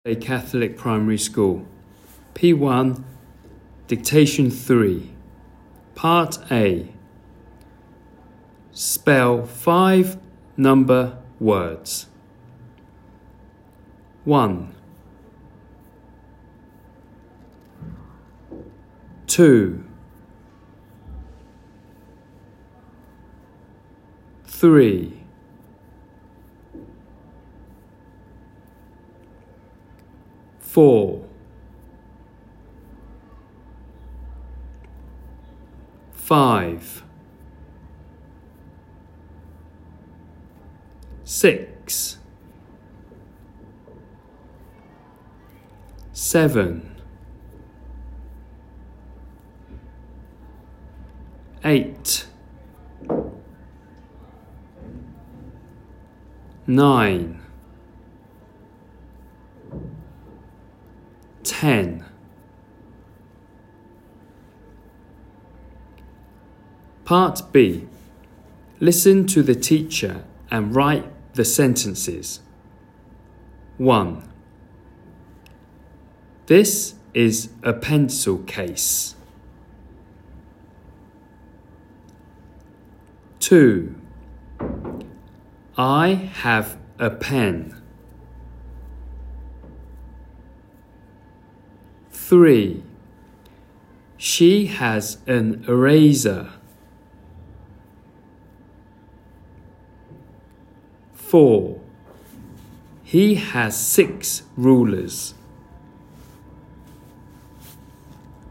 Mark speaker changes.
Speaker 1: A Catholic Primary School. P1, Dictation 3. Part A. Spell 5 number words. 1, 2, 3, 4, 5, 6, 7, 8, 9, 10. Part B. Listen to the teacher and write the sentences. 1. This is a pencil case. 2. I have a pen. 3. She has an eraser. 4. He has 6 rulers.